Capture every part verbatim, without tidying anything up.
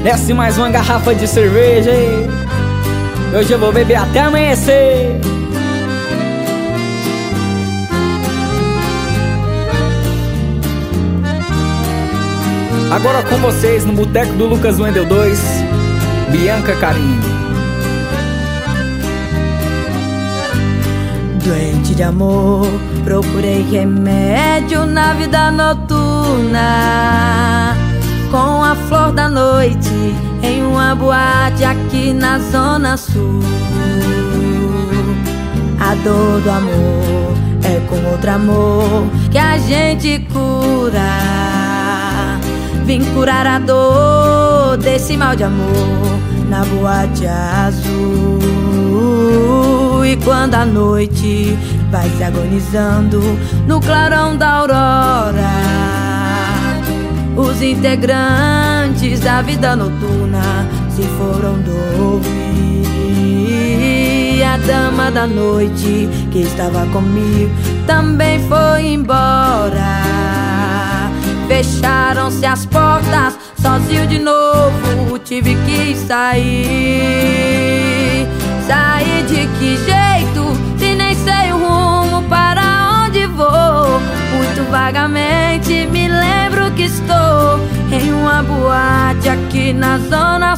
Desce mais uma garrafa de cerveja aí. Hoje eu vou beber até amanhecer. Agora com vocês no Boteco do Lucas Wendel dois, Bianca Carini. Doente de amor, procurei remédio na vida noturna, com a flor da noite em uma boate aqui na Zona Sul. A dor do amor é com outro amor que a gente cura. Vim curar a dor desse mal de amor na boate azul. E quando a noite vai se agonizando no clarão da aurora, os integrantes da vida noturna se foram dormir. E a dama da noite que estava comigo também foi embora. Fecharam-se as portas, sozinho de novo tive que sair. Sair de que jeito, se nem sei o rumo para onde vou? Muito vagamente me lembro que estou em uma boate aqui na Zona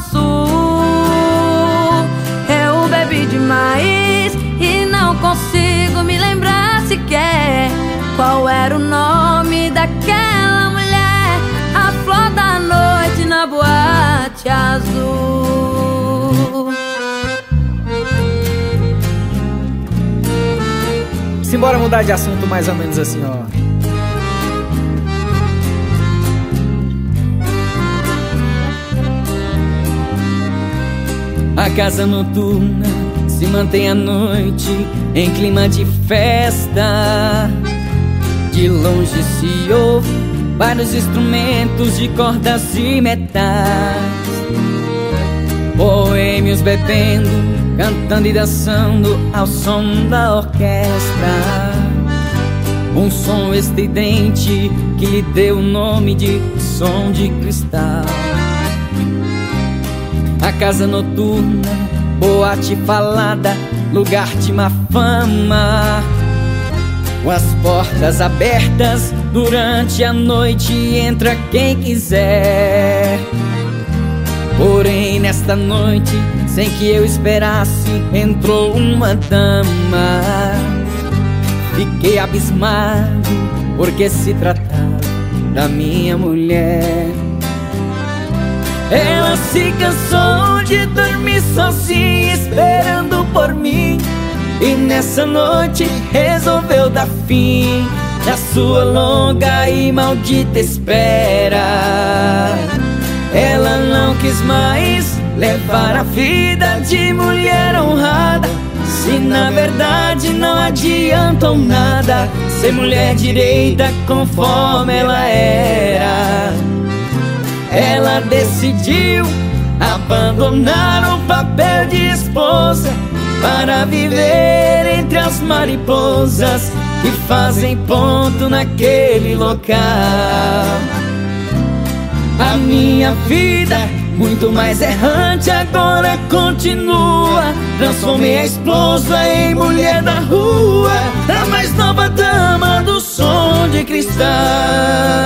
Sul. Eu bebi demais e não consigo me lembrar sequer qual era o nome daquela mulher, a flor da noite na boate azul. Simbora mudar de assunto mais ou menos assim, ó. A casa noturna se mantém à noite em clima de festa. De longe se ouve vários instrumentos de cordas e metais, boêmios bebendo, cantando e dançando ao som da orquestra. Um som estridente que lhe deu o nome de som de cristal. A casa noturna, boate falada, lugar de má fama, com as portas abertas durante a noite, entra quem quiser. Porém nesta noite, sem que eu esperasse, entrou uma dama. Fiquei abismado, porque se tratava da minha mulher. Ela se cansou de dormir sozinha, esperando por mim, e nessa noite resolveu dar fim na sua longa e maldita espera. Ela não quis mais levar a vida de mulher honrada, se na verdade não adiantou nada ser mulher direita conforme ela era. Ela decidiu abandonar o papel de esposa para viver entre as mariposas que fazem ponto naquele local. A minha vida, muito mais errante, agora continua. Transformei a esposa em mulher da rua, a mais nova dama do som de cristal.